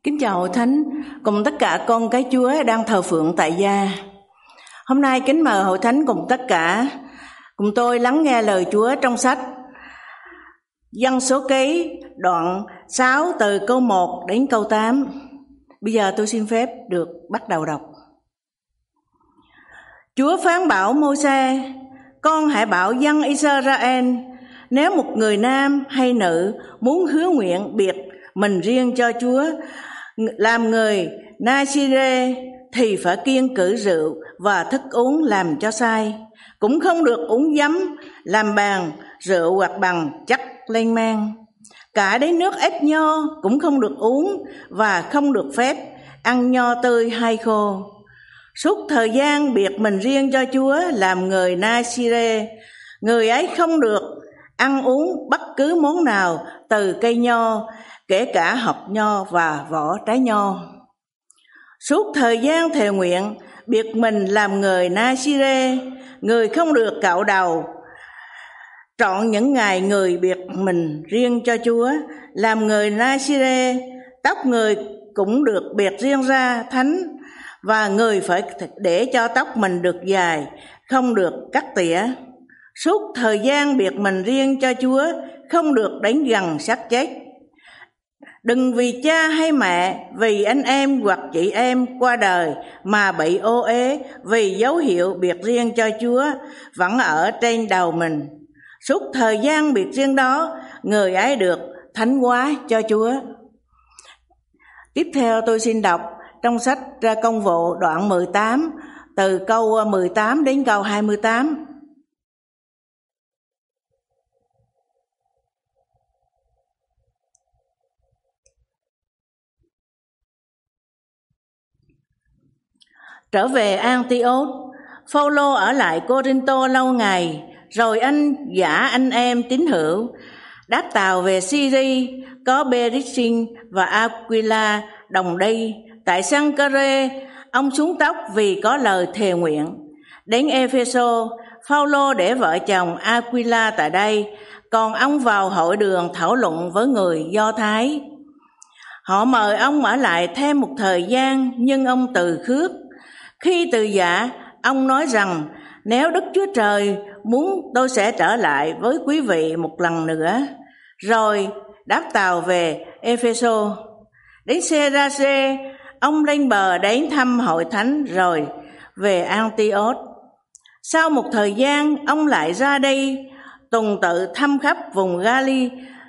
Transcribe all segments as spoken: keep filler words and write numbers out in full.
Kính chào Hội Thánh cùng tất cả con cái Chúa đang thờ phượng tại gia. Hôm nay kính mời Hội Thánh cùng tất cả cùng tôi lắng nghe lời Chúa trong sách Dân Số Ký đoạn sáu từ câu một đến câu tám. Bây giờ tôi xin phép được bắt đầu đọc. Chúa phán bảo Môi-se: con hãy bảo dân Israel, nếu một người nam hay nữ muốn hứa nguyện biệt mình riêng cho Chúa làm người Na-si-rê thì phải kiêng cữ rượu và thức uống làm cho say, cũng không được uống giấm, làm bàn rượu hoặc bằng chất lên men. Cả đến nước ép nho cũng không được uống và không được phép ăn nho tươi hay khô. Suốt thời gian biệt mình riêng cho Chúa làm người Na-si-rê, người ấy không được ăn uống bất cứ món nào từ cây nho, kể cả hạt nho và vỏ trái nho. Suốt thời gian thề nguyện biệt mình làm người Na-si-rê, người không được cạo đầu. Trọn những ngày người biệt mình riêng cho Chúa làm người Na-si-rê, tóc người cũng được biệt riêng ra thánh, và người phải để cho tóc mình được dài, không được cắt tỉa. Suốt thời gian biệt mình riêng cho Chúa không được đến gần xác chết. Đừng vì cha hay mẹ, vì anh em hoặc chị em qua đời mà bị ô uế vì dấu hiệu biệt riêng cho Chúa vẫn ở trên đầu mình. Suốt thời gian biệt riêng đó, người ấy được thánh hóa cho Chúa. Tiếp theo tôi xin đọc trong sách Ra Công vụ đoạn mười tám, từ câu mười tám đến câu hai mươi tám. Trở về Antioch, Phao-lô ở lại Cô-rinh-tô lâu ngày, rồi anh giả anh em tín hữu đáp tàu về Syri, có Bê-rít-sin và Aquila đồng đi. Tại Sân-ca-rê, ông xuống tóc vì có lời thề nguyện. Đến Ê-phê-sô, Phao-lô để vợ chồng Aquila tại đây, còn ông vào hội đường thảo luận với người Do Thái. Họ mời ông ở lại thêm một thời gian, nhưng ông từ khước. Khi từ giả, ông nói rằng nếu Đức Chúa Trời muốn, tôi sẽ trở lại với quý vị một lần nữa. Rồi đáp tàu về Ê-phê-sô. Đến Sê-ra-sê, ông lên bờ đến thăm hội thánh rồi về Antioch. Sau một thời gian, ông lại ra đây tuần tự thăm khắp vùng Gali,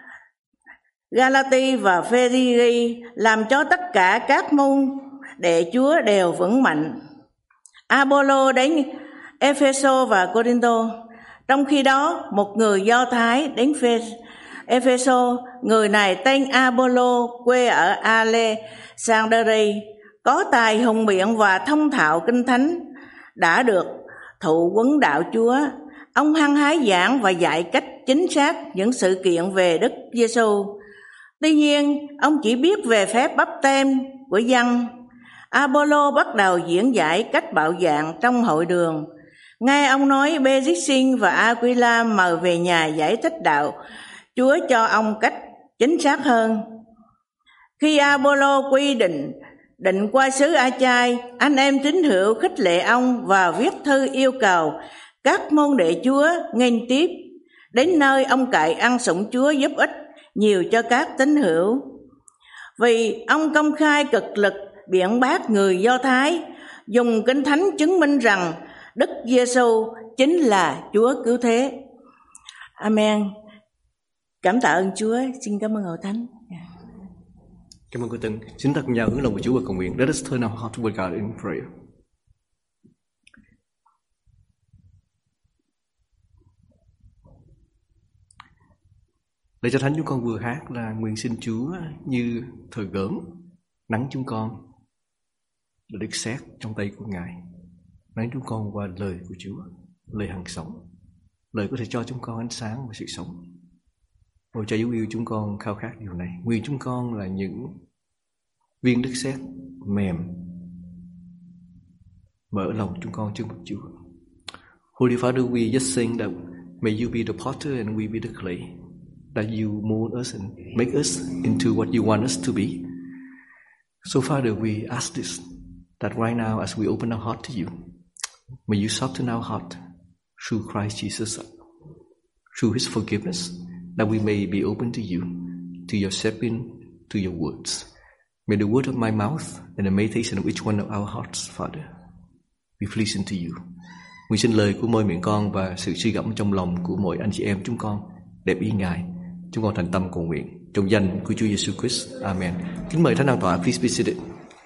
Galati và Phê-ri-ri, làm cho tất cả các môn đệ Chúa đều vững mạnh. A-pô-lô đến Ê-phê-sô và Cô-rinh-tô. Trong khi đó, một người Do Thái đến Ê-phê-sô, người này tên A-pô-lô, quê ở A-lê-sang-đơ-ri, có tài hùng biện và thông thạo kinh thánh, đã được thụ huấn đạo Chúa. Ông hăng hái giảng và dạy cách chính xác những sự kiện về Đức Giê-xu. Tuy nhiên, ông chỉ biết về phép báp têm của dân. A-pô-lô bắt đầu diễn giải cách bạo dạng trong hội đường. Nghe ông nói, Bê-rít-sin và Aquila mời về nhà giải thích đạo Chúa cho ông cách chính xác hơn. Khi A-pô-lô quy định định qua xứ A-chai, anh em tín hữu khích lệ ông và viết thư yêu cầu các môn đệ Chúa nghênh tiếp. Đến nơi ông cậy ăn sủng Chúa giúp ích nhiều cho các tín hữu, vì ông công khai cực lực biện bác người Do Thái, dùng kinh thánh chứng minh rằng Đức Giê-xu chính là Chúa cứu thế. Amen. Cảm tạ ơn Chúa. Xin cảm ơn Hội Thánh. Cảm ơn cô Tân. Xin ta cùng nhau hướng lòng của Chúa và cầu nguyện. Let us turn our heart toward God in prayer. Lời cho Thánh chúng con vừa hát là nguyện xin Chúa như thời gỡm nắng chúng con là được xét trong tay của Ngài, nắng chúng con qua lời của Chúa, lời hằng sống, lời có thể cho chúng con ánh sáng và sự sống. Ôi Cha dấu yêu, chúng con khao khát điều này. Nguyện chúng con là những viên đất sét mềm, mở lòng chúng con trước mặt Chúa. Holy Father, we just sing that may you be the potter and we be the clay, that you mold us and make us into what you want us to be. So Father, we ask this, that right now as we open our heart to you, may you soften our heart through Christ Jesus, through his forgiveness, that we may be open to you, to your shaping, to your words. May the word of my mouth and the meditation of each one of our hearts, Father, be pleasing to you. Nguyện xin lời của môi miệng con và sự suy gẫm trong lòng của mỗi anh chị em chúng con đẹp ý Ngài. Chúng con thành tâm cầu nguyện trong danh của Chúa Giêsu Christ. Amen. Kính mời Thánh An Tọa, please be seated.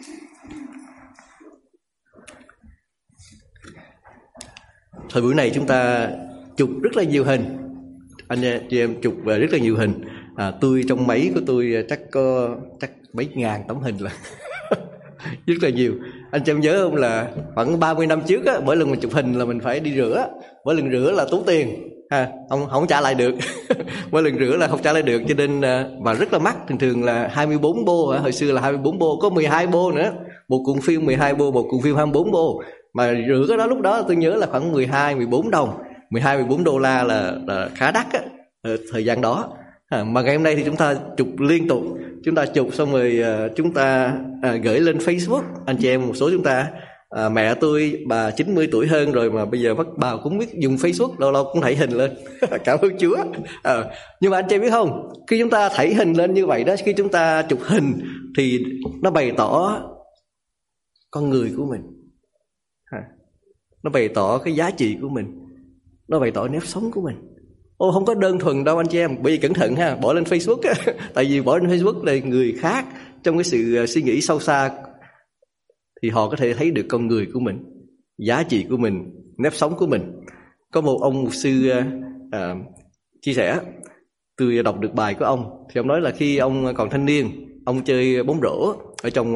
Thời buổi này chúng ta chụp rất là nhiều hình. Anh chị em chụp về rất là nhiều hình. À, tôi trong máy của tôi chắc có chắc mấy ngàn tấm hình là rất là nhiều. Anh chị em nhớ không là khoảng ba mươi năm trước á, mỗi lần mình chụp hình là mình phải đi rửa, mỗi lần rửa là tốn tiền, ha, không không trả lại được. Mỗi lần rửa là không trả lại được, cho nên và rất là mắc. Thường thường là hai mươi bốn bô, hồi xưa là hai mươi bốn bô, có mười hai bô nữa, một cuộn phim mười hai bô, một cuộn phim hai mươi bốn bô. Mà rửa cái đó lúc đó tôi nhớ là khoảng mười hai, mười bốn đồng, mười hai, mười bốn đô la là, là khá đắt á, thời gian đó. À, mà ngày hôm nay thì chúng ta chụp liên tục, chúng ta chụp xong rồi uh, chúng ta uh, gửi lên Facebook. Anh chị em một số chúng ta, uh, mẹ tôi bà chín mươi tuổi hơn rồi mà bây giờ bắt bà cũng biết dùng Facebook, lâu lâu cũng thảy hình lên. Cảm ơn Chúa. À, nhưng mà anh chị biết không, khi chúng ta thảy hình lên như vậy đó, khi chúng ta chụp hình thì nó bày tỏ con người của mình, à, nó bày tỏ cái giá trị của mình, nó bày tỏ nếp sống của mình. Ô, không có đơn thuần đâu anh chị em, bởi vì cẩn thận ha, bỏ lên Facebook á. Tại vì bỏ lên Facebook là người khác trong cái sự suy nghĩ sâu xa thì họ có thể thấy được con người của mình, giá trị của mình, nếp sống của mình. Có một ông mục sư à, chia sẻ, tôi đọc được bài của ông, thì ông nói là khi ông còn thanh niên, ông chơi bóng rổ ở trong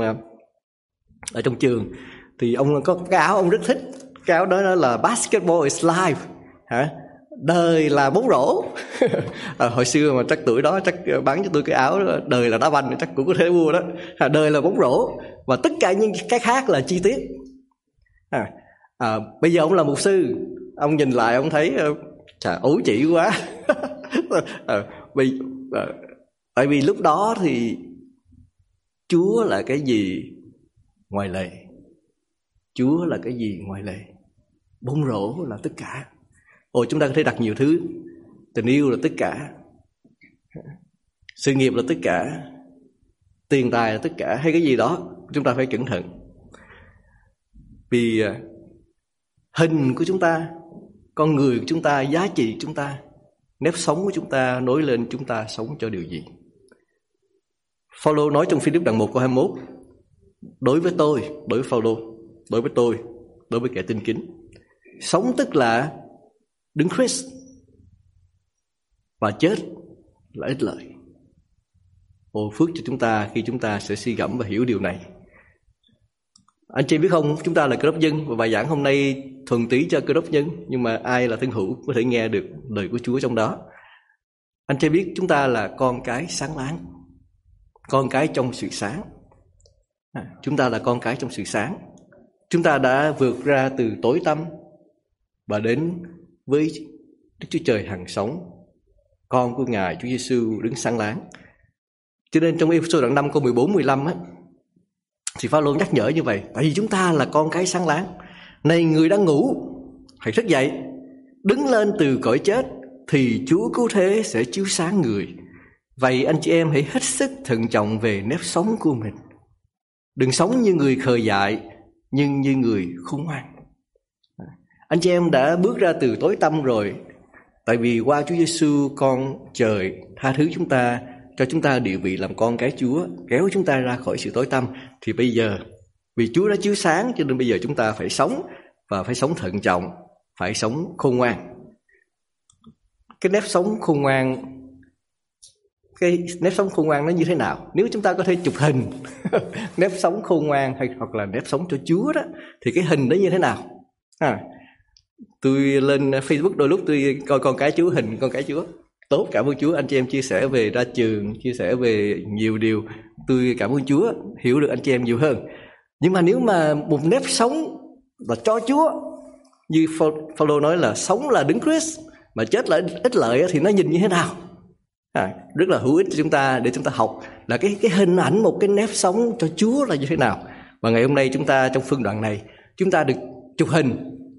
ở trong trường, thì ông có cái áo ông rất thích, cái áo đó là basketball is life, hả? Đời là bóng rổ. À, hồi xưa mà chắc tuổi đó chắc bán cho tôi cái áo đó, đời là đá banh chắc cũng có thể mua đó. À, đời là bóng rổ và tất cả những cái khác là chi tiết. À, à, bây giờ ông là mục sư, ông nhìn lại ông thấy chà ấu chỉ quá. À, vì, à, tại vì lúc đó thì Chúa là cái gì ngoài lệ, Chúa là cái gì ngoài lệ, bóng rổ là tất cả. Ồ, chúng ta có thể đặt nhiều thứ. Tình yêu là tất cả, sự nghiệp là tất cả, tiền tài là tất cả, hay cái gì đó. Chúng ta phải cẩn thận. Vì hình của chúng ta, con người của chúng ta, giá trị của chúng ta, nếp sống của chúng ta nối lên chúng ta sống cho điều gì. Phaolô nói trong Philip đoạn một câu hai mươi mốt, đối với tôi, đối với Phaolô, đối với tôi, đối với kẻ tin kính, sống tức là đứng Christ và chết là ích lợi. Ồ, phước cho chúng ta khi chúng ta sẽ suy gẫm và hiểu điều này. Anh chị biết không, chúng ta là cơ đốc nhân và bài giảng hôm nay thuần túy cho cơ đốc nhân, nhưng mà ai là thân hữu có thể nghe được lời của Chúa trong đó. Anh chị biết chúng ta là con cái sáng láng, con cái trong sự sáng. À, chúng ta là con cái trong sự sáng. Chúng ta đã vượt ra từ tối tăm và đến với Đức Chúa Trời hằng sống, con của Ngài Chúa Giêsu đứng sáng láng. Cho nên trong Ê-phê-sô đoạn năm câu mười bốn mười lăm á, thì Phaolô nhắc nhở như vậy. Tại vì chúng ta là con cái sáng láng. Này người đang ngủ, hãy thức dậy, đứng lên từ cõi chết, thì Chúa cứu thế sẽ chiếu sáng người. Vậy anh chị em hãy hết sức thận trọng về nếp sống của mình. Đừng sống như người khờ dại, nhưng như người khôn ngoan. Anh chị em đã bước ra từ tối tăm rồi, tại vì qua Chúa Giêsu con trời tha thứ chúng ta, cho chúng ta địa vị làm con cái Chúa, kéo chúng ta ra khỏi sự tối tăm. Thì bây giờ vì Chúa đã chiếu sáng, cho nên bây giờ chúng ta phải sống, và phải sống thận trọng, phải sống khôn ngoan. Cái nếp sống khôn ngoan, cái nếp sống khôn ngoan nó như thế nào? Nếu chúng ta có thể chụp hình nếp sống khôn ngoan hay hoặc là nếp sống cho Chúa đó, thì cái hình đó như thế nào? À, tôi lên Facebook đôi lúc tôi coi con cái Chúa, hình con cái Chúa. Tốt, cảm ơn Chúa. Anh chị em chia sẻ về ra trường, chia sẻ về nhiều điều, tôi cảm ơn Chúa, hiểu được anh chị em nhiều hơn. Nhưng mà nếu mà một nếp sống là cho Chúa, như Phaolô nói là sống là đứng Christ mà chết là ích lợi, thì nó nhìn như thế nào? À, rất là hữu ích cho chúng ta để chúng ta học là cái cái hình ảnh một cái nếp sống cho Chúa là như thế nào. Và ngày hôm nay chúng ta trong phân đoạn này chúng ta được chụp hình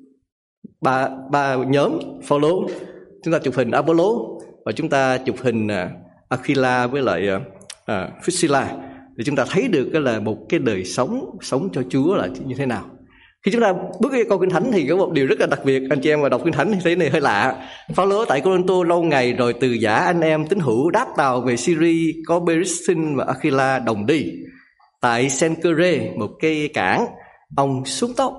ba ba nhóm Phaolô, chúng ta chụp hình Apollo và chúng ta chụp hình uh, Aquila với lại uh, uh, Priscilla để chúng ta thấy được là một cái đời sống sống cho Chúa là như thế nào. Khi chúng ta bước vào câu Kinh Thánh thì có một điều rất là đặc biệt, anh chị em mà đọc Kinh Thánh thì thấy này hơi lạ. Phaolô tại Cô-rinh-tô lâu ngày rồi từ giả anh em tín hữu đáp tàu về Syria, có Perissin và Aquila đồng đi. Tại Cenchreae, một cái cảng, ông xuống tóc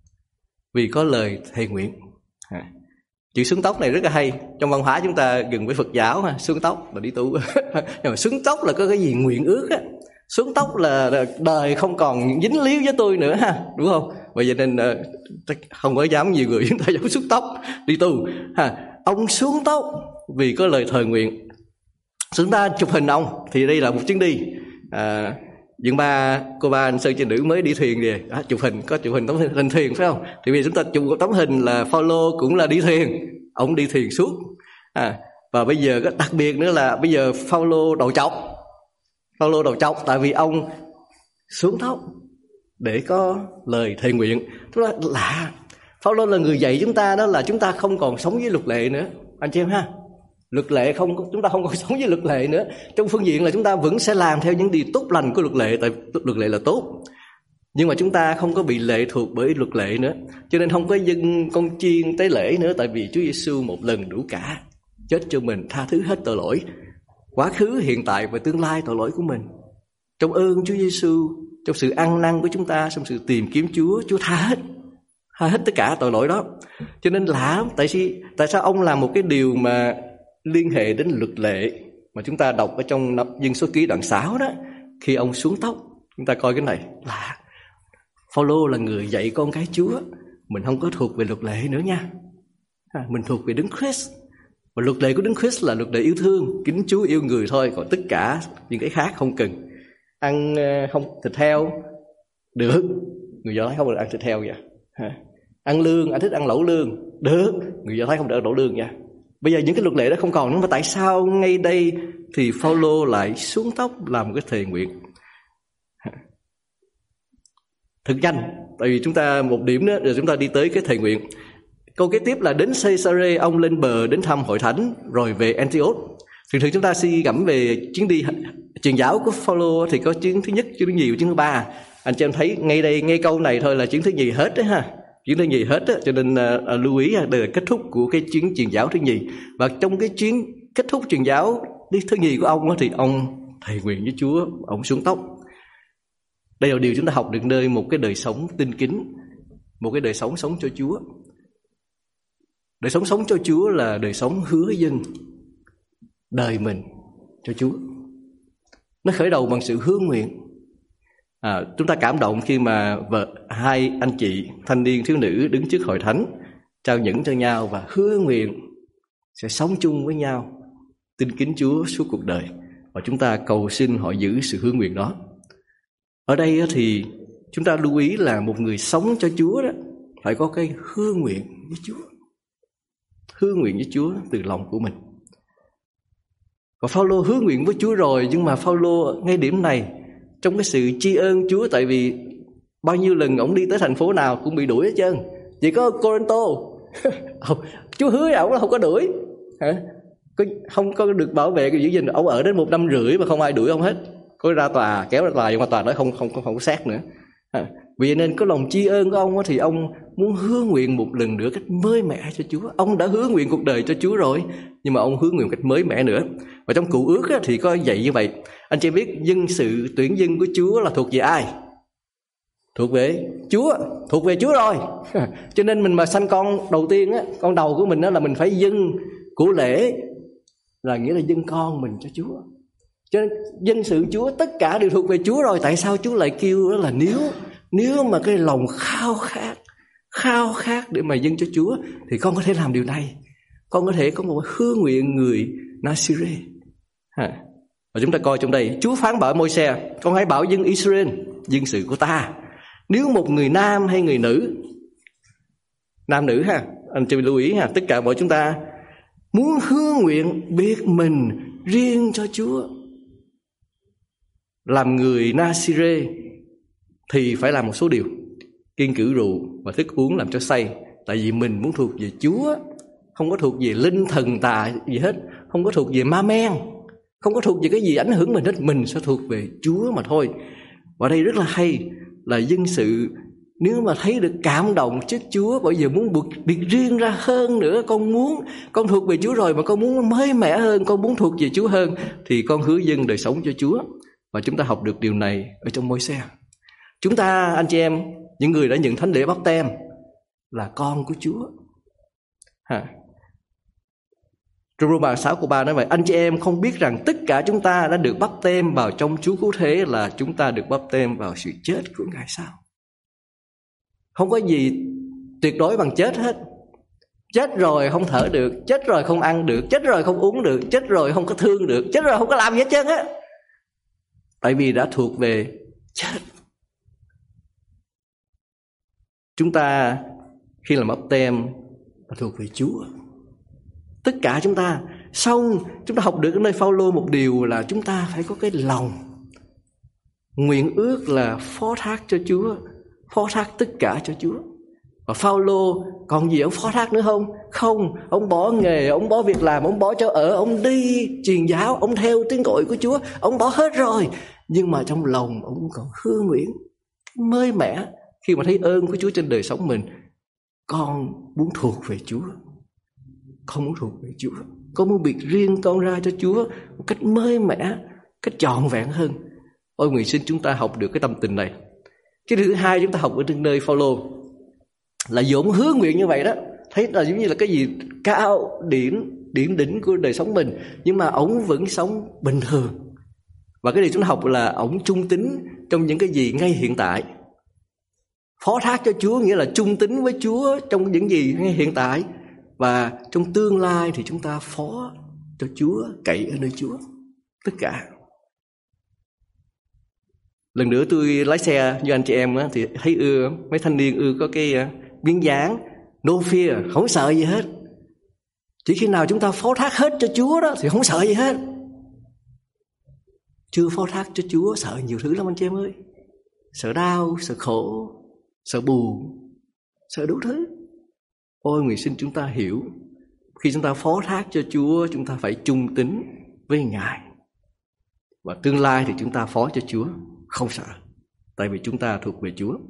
vì có lời thề nguyện. À, chữ xuống tóc này rất là hay. Trong văn hóa chúng ta gần với Phật giáo ha, xuống tóc là đi tu. Nhưng mà xuống tóc là có cái gì nguyện ước á. Xuống tóc là đời không còn dính líu với tôi nữa ha, đúng không? Vậy cho nên không có dám nhiều người chúng ta dám xuống tóc đi tu ha. Ông xuống tóc vì có lời thề nguyện. Chúng ta chụp hình ông thì đây là một chuyến đi. À, Dượng ba, cô ba, anh Sơn, chị nữ mới đi thuyền kìa, à, chụp hình, có chụp hình tấm hình lên thuyền phải không? Thì vì chúng ta chụp một tấm hình là Phaolô cũng là đi thuyền, ông đi thuyền suốt. À, và bây giờ cái đặc biệt nữa là bây giờ Phaolô đầu trọc, Phaolô đầu trọc tại vì ông xuống tóc để có lời thề nguyện. Tức là lạ, Phaolô là người dạy chúng ta đó là chúng ta không còn sống với luật lệ nữa, anh chị em ha. Luật lệ không, chúng ta không còn sống với luật lệ nữa. Trong phương diện là chúng ta vẫn sẽ làm theo những điều tốt lành của luật lệ, tại luật lệ là tốt. Nhưng mà chúng ta không có bị lệ thuộc bởi luật lệ nữa. Cho nên không có dâng con chiên tế lễ nữa, tại vì Chúa Giêsu một lần đủ cả, chết cho mình, tha thứ hết tội lỗi, quá khứ, hiện tại và tương lai tội lỗi của mình. Trong ơn Chúa Giêsu, trong sự ăn năn của chúng ta, trong sự tìm kiếm Chúa, Chúa tha hết, tha hết tất cả tội lỗi đó. Cho nên lạ, tại sao, tại sao ông làm một cái điều mà liên hệ đến luật lệ mà chúng ta đọc ở trong Dân Số Ký đoạn sáu đó, khi ông xuống tóc. Chúng ta coi cái này là Phaolô là người dạy con cái Chúa, mình không có thuộc về luật lệ nữa nha, à, mình thuộc về Đấng Christ. Và luật lệ của Đấng Christ là luật lệ yêu thương, kính Chúa yêu người thôi, còn tất cả những cái khác không cần. Ăn không thịt heo được, người Do Thái không được ăn thịt heo vậy. À, ăn lương, anh thích ăn lẩu lương được, người Do Thái không được ăn lẩu lương nha. Bây giờ những cái luật lệ đó không còn nữa, mà tại sao ngay đây thì Phaolô lại xuống tóc làm một cái thề nguyện? Thực nhanh, tại vì chúng ta một điểm nữa rồi chúng ta đi tới cái thề nguyện. Câu kế tiếp là đến Caesarea, ông lên bờ đến thăm hội thánh rồi về Antioch. Thường thường chúng ta suy gẫm về chuyến đi truyền giáo của Phaolô thì có chuyến thứ nhất, chuyến thứ nhì, chuyến thứ ba. Anh chị em thấy ngay đây, ngay câu này thôi là chuyến thứ nhì hết đấy ha. Chuyến thứ nhì hết á, cho nên uh, lưu ý đây là kết thúc của cái chuyến truyền giáo thứ nhì. Và trong cái chuyến kết thúc truyền giáo đi thứ nhì của ông á, thì ông thề nguyện với Chúa, ông xuống tóc. Đây là điều chúng ta học được nơi một cái đời sống tinh kính, một cái đời sống sống cho Chúa. Đời sống sống cho Chúa là đời sống hứa dâng đời mình cho Chúa. Nó khởi đầu bằng sự hứa nguyện. À, chúng ta cảm động khi mà vợ, hai anh chị thanh niên thiếu nữ đứng trước hội thánh, trao nhẫn cho nhau và hứa nguyện sẽ sống chung với nhau, tin kính Chúa suốt cuộc đời. Và chúng ta cầu xin họ giữ sự hứa nguyện đó. Ở đây thì chúng ta lưu ý là một người sống cho Chúa đó phải có cái hứa nguyện với Chúa, hứa nguyện với Chúa từ lòng của mình. Và Phaolô hứa nguyện với Chúa rồi, nhưng mà Phaolô ngay điểm này trong cái sự tri ân Chúa, tại vì bao nhiêu lần ông đi tới thành phố nào cũng bị đuổi hết trơn, chỉ có Cô-rinh-tô Chúa hứa với ông là không có đuổi, hả? Không có được bảo vệ, giữ gìn. Ông ở đến một năm rưỡi mà không ai đuổi ông hết, có ra tòa, kéo ra tòa, nhưng mà tòa nói không không không không có xét nữa. À, vì nên có lòng tri ân của ông thì ông muốn hứa nguyện một lần nữa cách mới mẻ cho Chúa. Ông đã hứa nguyện cuộc đời cho Chúa rồi, nhưng mà ông hứa nguyện cách mới mẻ nữa. Và trong Cựu Ước thì có dạy như vậy. Anh chị biết dân sự tuyển dân của Chúa là thuộc về ai? Thuộc về Chúa, thuộc về Chúa rồi. Cho nên mình mà sanh con đầu tiên á, con đầu của mình đó là mình phải dâng của lễ, là nghĩa là dâng con mình cho Chúa. Cho nên dân sự Chúa tất cả đều thuộc về Chúa rồi. Tại sao Chúa lại kêu đó là nếu nếu mà cái lòng khao khát khao khát để mà dâng cho Chúa thì con có thể làm điều này. Con có thể có một hứa nguyện người Nazire. Ha. Và chúng ta coi trong đây, Chúa phán bảo Môi-se: con hãy bảo dân Israel, dân sự của ta, nếu một người nam hay người nữ, nam nữ ha, anh chị lưu ý ha, tất cả mọi chúng ta muốn hứa nguyện biệt mình riêng cho Chúa. Làm người Nazire thì phải làm một số điều: kiêng cữ rượu và thức uống làm cho say. Tại vì mình muốn thuộc về Chúa, không có thuộc về linh thần tà gì hết, không có thuộc về ma men, không có thuộc về cái gì ảnh hưởng mình hết. Mình sẽ thuộc về Chúa mà thôi. Và đây rất là hay là dân sự, nếu mà thấy được cảm động trước Chúa, bây giờ muốn buộc biệt riêng ra hơn nữa. Con muốn, con thuộc về Chúa rồi mà con muốn mới mẻ hơn, con muốn thuộc về Chúa hơn, thì con hứa dâng đời sống cho Chúa. Và chúng ta học được điều này ở trong Môi-se. Chúng ta, anh chị em, những người đã nhận thánh lễ báp têm là con của Chúa. Ha. Trong Roma sáu câu ba nói vậy: anh chị em không biết rằng tất cả chúng ta đã được báp têm vào trong Chúa cứu thế, là chúng ta được báp têm vào sự chết của Ngài sao? Không có gì tuyệt đối bằng chết hết. Chết rồi không thở được, chết rồi không ăn được, chết rồi không uống được, chết rồi không có thương được, chết rồi không có làm gì hết trơn á. Tại vì đã thuộc về chết. Chúng ta khi làm báp têm là thuộc về Chúa. Tất cả chúng ta. Xong chúng ta học được ở nơi Phao-lô một điều là chúng ta phải có cái lòng nguyện ước là phó thác cho Chúa, phó thác tất cả cho Chúa. Và Phao-lô còn gì ông phó thác nữa không? Không, ông bỏ nghề, ông bỏ việc làm, ông bỏ chỗ ở, ông đi truyền giáo, ông theo tiếng gọi của Chúa, ông bỏ hết rồi. Nhưng mà trong lòng ông còn hứa nguyện mới mẻ khi mà thấy ơn của Chúa trên đời sống mình. Con muốn thuộc về Chúa, con muốn thuộc về Chúa, con muốn biệt riêng con ra cho Chúa một cách mới mẻ, cách trọn vẹn hơn. Ôi nguyện xin chúng ta học được cái tâm tình này. Cái thứ hai chúng ta học ở trên nơi Phao-lô là dù ông hứa nguyện như vậy đó, thấy là giống như là cái gì cao điểm điểm đỉnh của đời sống mình, nhưng mà ông vẫn sống bình thường. Và cái điều chúng ta học là ông trung tín trong những cái gì ngay hiện tại. Phó thác cho Chúa nghĩa là trung tín với Chúa trong những gì ngay hiện tại, và trong tương lai thì chúng ta phó cho Chúa, cậy ở nơi Chúa tất cả. Lần nữa tôi lái xe như anh chị em á, thì thấy ưa, mấy thanh niên ưa có cái biến dáng no fear, không sợ gì hết. Chỉ khi nào chúng ta phó thác hết cho Chúa đó thì không sợ gì hết. Chưa phó thác cho Chúa sợ nhiều thứ lắm anh chị em ơi. Sợ đau, sợ khổ, sợ buồn, sợ đủ thứ. Ôi nguyện xin chúng ta hiểu, khi chúng ta phó thác cho Chúa, chúng ta phải trung tín với Ngài. Và tương lai thì chúng ta phó cho Chúa, không sợ, tại vì chúng ta thuộc về Chúa.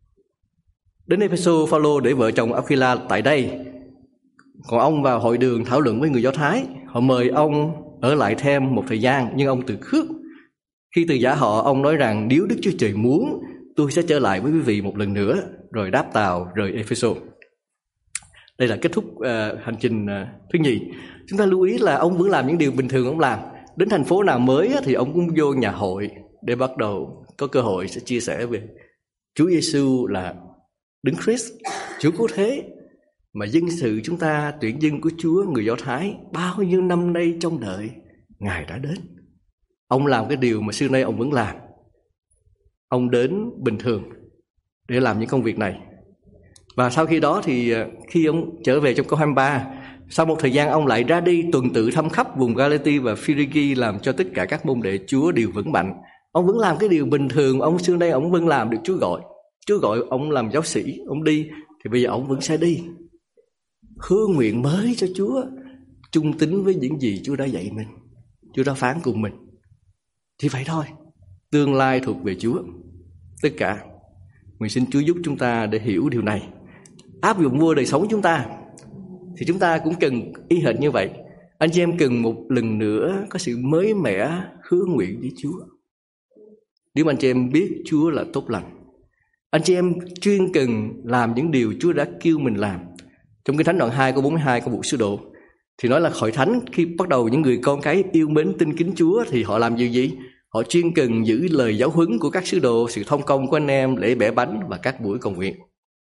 Đến Ê-phê-sô, Phao-lô để vợ chồng Aquila tại đây. Còn ông vào hội đường thảo luận với người Do Thái. Họ mời ông ở lại thêm một thời gian, nhưng ông từ khước. Khi từ giả họ, ông nói rằng nếu Đức Chúa Trời muốn, tôi sẽ trở lại với quý vị một lần nữa, rồi đáp tàu rời Ê-phê-sô. Đây là kết thúc uh, hành trình uh, thứ nhì. Chúng ta lưu ý là ông vẫn làm những điều bình thường ông làm. Đến thành phố nào mới thì ông cũng vô nhà hội để bắt đầu có cơ hội sẽ chia sẻ về Chúa Giêsu là Đấng Christ, Chúa cứu thế. Mà dân sự chúng ta, tuyển dân của Chúa, người Do Thái, bao nhiêu năm nay trông đợi Ngài đã đến. Ông làm cái điều mà xưa nay ông vẫn làm. Ông đến bình thường để làm những công việc này. Và sau khi đó thì khi ông trở về trong câu hai mươi ba, sau một thời gian ông lại ra đi tuần tự thăm khắp vùng Galati và Phi-ri-gi, làm cho tất cả các môn đệ Chúa đều vững mạnh. Ông vẫn làm cái điều bình thường, ông xưa nay ông vẫn làm được Chúa gọi. Chúa gọi ông làm giáo sĩ, ông đi, thì bây giờ ông vẫn sẽ đi. Hứa nguyện mới cho Chúa, trung tín với những gì Chúa đã dạy mình, Chúa đã phán cùng mình. Chỉ vậy thôi, tương lai thuộc về Chúa, tất cả. Nguyện xin Chúa giúp chúng ta để hiểu điều này, áp dụng vô đời sống chúng ta. Thì chúng ta cũng cần y hệt như vậy. Anh chị em cần một lần nữa có sự mới mẻ hứa nguyện với Chúa. Nếu anh chị em biết Chúa là tốt lành, anh chị em chuyên cần làm những điều Chúa đã kêu mình làm. Trong Kinh Thánh đoạn hai câu bốn mươi hai của Bộ Sứ Đồ thì nói là hội thánh khi bắt đầu những người con cái yêu mến tin kính Chúa thì họ làm gì gì? Họ chuyên cần giữ lời giáo huấn của các sứ đồ, sự thông công của anh em, lễ bẻ bánh và các buổi cầu nguyện.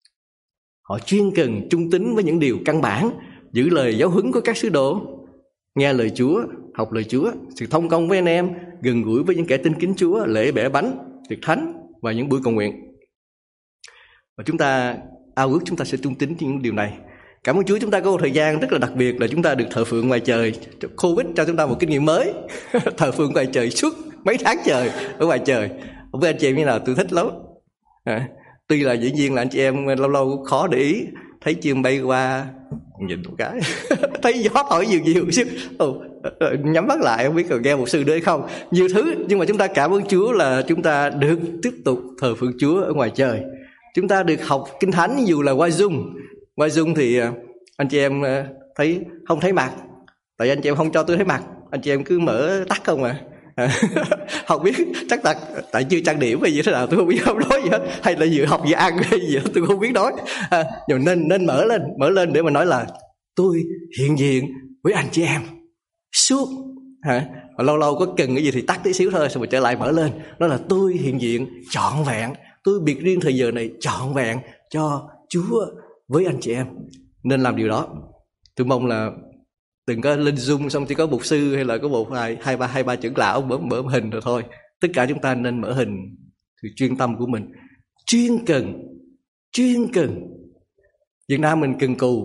Họ chuyên cần trung tín với những điều căn bản, giữ lời giáo huấn của các sứ đồ, nghe lời Chúa, học lời Chúa, sự thông công với anh em, gần gũi với những kẻ tin kính Chúa, lễ bẻ bánh, tiệc thánh và những buổi cầu nguyện. Và chúng ta ao ước chúng ta sẽ trung tín những điều này. Cảm ơn Chúa, chúng ta có một thời gian rất là đặc biệt là chúng ta được thờ phượng ngoài trời. Covid cho chúng ta một kinh nghiệm mới, thờ phượng ngoài trời suốt mấy tháng trời ở ngoài trời. Không biết anh chị em như nào, tôi thích lắm. À, tuy là dĩ nhiên là anh chị em lâu lâu khó để ý, thấy chim bay qua nhìn một cái, thấy gió thổi nhiều nhiều chứ, oh, nhắm mắt lại không biết còn nghe một sư nữa hay không, nhiều thứ. Nhưng mà chúng ta cảm ơn Chúa là chúng ta được tiếp tục thờ phượng Chúa ở ngoài trời. Chúng ta được học kinh thánh dù là qua Zoom. Qua Zoom thì anh chị em thấy không thấy mặt, tại anh chị em không cho tôi thấy mặt, anh chị em cứ mở tắt không à. Không biết chắc là tại chưa trang điểm hay gì thế nào tôi không biết, không nói gì hết, hay là vừa học vừa ăn hay gì đó, tôi không biết nói. À, nhưng nên nên mở lên mở lên để mà nói là tôi hiện diện với anh chị em suốt. Hả? Và lâu lâu có cần cái gì thì tắt tí xíu thôi, xong rồi trở lại mở lên. Đó là tôi hiện diện trọn vẹn, tôi biệt riêng thời giờ này trọn vẹn cho Chúa với anh chị em. Nên làm điều đó. Tôi mong là đừng có lên Zoom xong chỉ có mục sư hay là có một hai hai ba hai ba trưởng lão mở mở hình rồi thôi. Tất cả chúng ta nên mở hình sự chuyên tâm của mình, chuyên cần, chuyên cần. Việt Nam mình cần cù,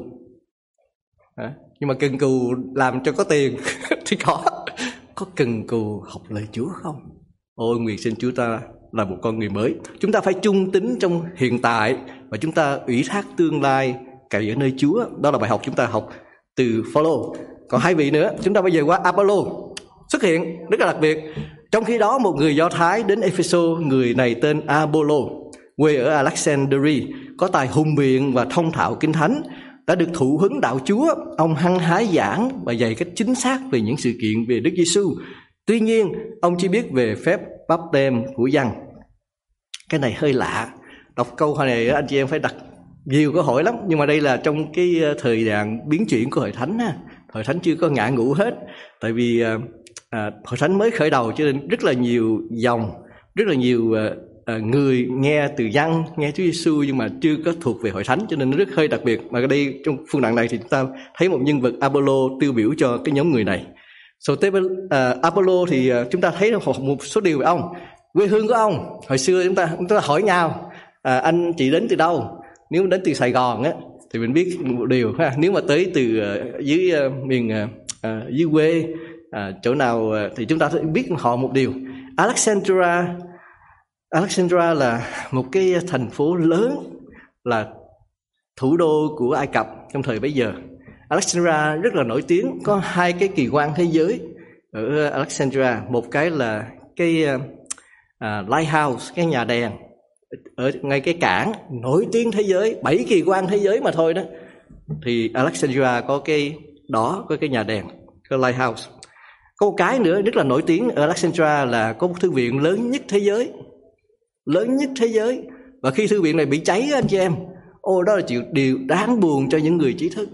à, nhưng mà cần cù làm cho có tiền thì có có cần cù học lời Chúa không? Ôi nguyện xin Chúa ta là một con người mới. Chúng ta phải trung tín trong hiện tại và chúng ta ủy thác tương lai cậy ở nơi Chúa. Đó là bài học chúng ta học từ Phaolô. Còn hai vị nữa, chúng ta bây giờ qua Apollo xuất hiện rất là đặc biệt. Trong khi đó một người Do Thái đến Ephesos, người này tên Apollo, quê ở Alexandria, có tài hùng biện và thông thạo kinh thánh, đã được thụ huấn đạo Chúa. Ông hăng hái giảng và dạy cách chính xác về những sự kiện về Đức Giêsu. Tuy nhiên, ông chỉ biết về phép báp têm của Giăng. Cái này hơi lạ. Đọc câu này anh chị em phải đặt nhiều câu hỏi lắm. Nhưng mà đây là trong cái thời đoạn biến chuyển của Hội Thánh. Hội Thánh chưa có ngã ngũ hết. Tại vì à, Hội Thánh mới khởi đầu cho nên rất là nhiều dòng, rất là nhiều à, người nghe từ Giăng, nghe Chúa Giêsu nhưng mà chưa có thuộc về Hội Thánh, cho nên nó rất hơi đặc biệt. Mà ở đây trong phương đoạn này thì chúng ta thấy một nhân vật Apollo tiêu biểu cho cái nhóm người này. So, uh, Apollo thì uh, chúng ta thấy một số điều về ông. Quê hương của ông, hồi xưa chúng ta, chúng ta hỏi nhau, à, anh chị đến từ đâu? Nếu đến từ Sài Gòn á, thì mình biết một điều ha. Nếu mà tới từ uh, dưới uh, miền uh, uh, dưới quê uh, chỗ nào uh, thì chúng ta biết họ một điều. Alexandria, Alexandria là một cái thành phố lớn, là thủ đô của Ai Cập trong thời bấy giờ. Alexandria rất là nổi tiếng, có hai cái kỳ quan thế giới ở Alexandria. Một cái là cái uh, lighthouse, cái nhà đèn ở ngay cái cảng nổi tiếng thế giới, bảy kỳ quan thế giới mà thôi đó. Thì Alexandria có cái đó, có cái nhà đèn, cái lighthouse. Có một cái nữa rất là nổi tiếng ở Alexandria là có một thư viện lớn nhất thế giới, lớn nhất thế giới. Và khi thư viện này bị cháy anh chị em, ô đó là chuyện điều đáng buồn cho những người trí thức.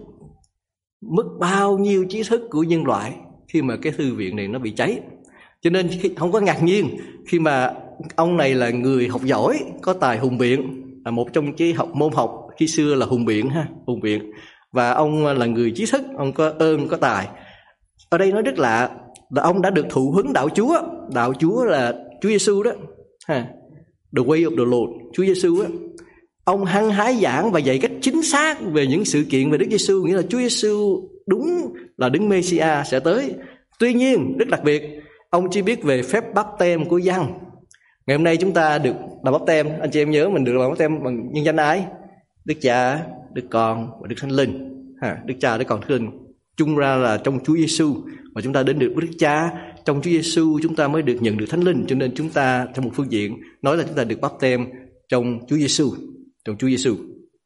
Mất bao nhiêu trí thức của nhân loại khi mà cái thư viện này nó bị cháy. Cho nên không có ngạc nhiên khi mà ông này là người học giỏi, có tài hùng biện, là một trong cái học môn học khi xưa là hùng biện ha, hùng biện. Và ông là người trí thức, ông có ơn, có tài. Ở đây nó rất lạ là ông đã được thụ huấn đạo Chúa. Đạo Chúa là Chúa Giêsu đó ha, the way of the Lord, Chúa Giêsu á. Ông hăng hái giảng và dạy cách chính xác về những sự kiện về Đức Giêsu, nghĩa là Chúa Giêsu đúng là Đấng Mê-si-a sẽ tới. Tuy nhiên, rất đặc biệt, ông chỉ biết về phép báp têm của Giăng. Ngày hôm nay chúng ta được làm báp têm, anh chị em nhớ mình được làm báp têm bằng nhân danh ai? Đức Cha, Đức Con và Đức Thánh Linh. Ha, Đức Cha, Đức Con, Thánh Linh. Chung ra là trong Chúa Giêsu, và chúng ta đến được với Đức Cha. Trong Chúa Giêsu chúng ta mới được nhận được Thánh Linh, cho nên chúng ta trong một phương diện nói là chúng ta được báp têm trong Chúa Giêsu. Trong Chúa Giêsu.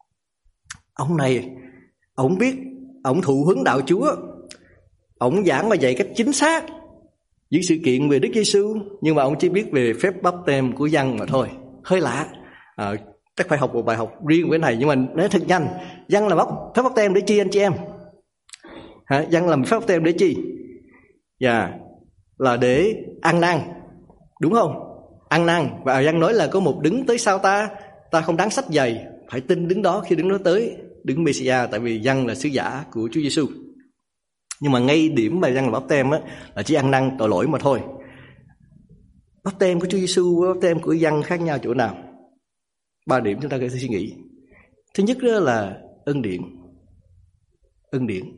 Ông này, ông biết, ông thụ huấn đạo Chúa, ông giảng và dạy cách chính xác những sự kiện về Đức Giêsu, nhưng mà ông chỉ biết về phép báp têm của Giăng mà thôi. Hơi lạ. À, chắc phải học một bài học riêng với cái này, nhưng mà nói thật nhanh, Giăng làm phép báp têm để chi anh chị em? Hả? Giăng làm phép báp têm để chi? Dạ, yeah, là để ăn năn, đúng không? Ăn năn. Và Giăng nói là có một đứng tới sau ta, ta không đáng xách giày, phải tin đứng đó khi đứng đó tới, đứng Messiah, tại vì Giăng là sứ giả của Chúa Giêsu. Nhưng mà ngay điểm mà Giăng là báp têm á là chỉ ăn năn tội lỗi mà thôi. Báp têm của Chúa Giêsu với báp têm của Giăng khác nhau chỗ nào? Ba điểm chúng ta có thể suy nghĩ. Thứ nhất đó là ân điển. ân điển.